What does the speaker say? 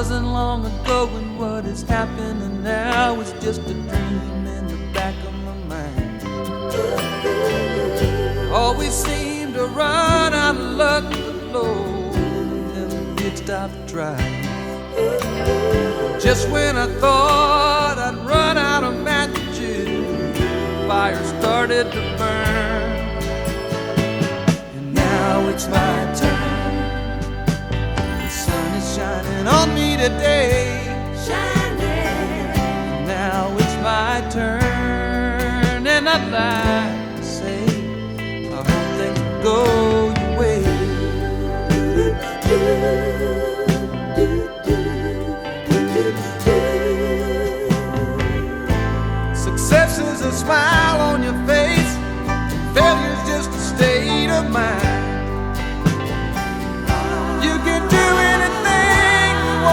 wasn't long ago, and what is happening now is just a dream in the back of my mind. Always seem to run out of luck, but Lord, never did stop trying. Just when I thought I'd run out of matches, fire started to burn. And now it's my turn. The sun is shining on me today.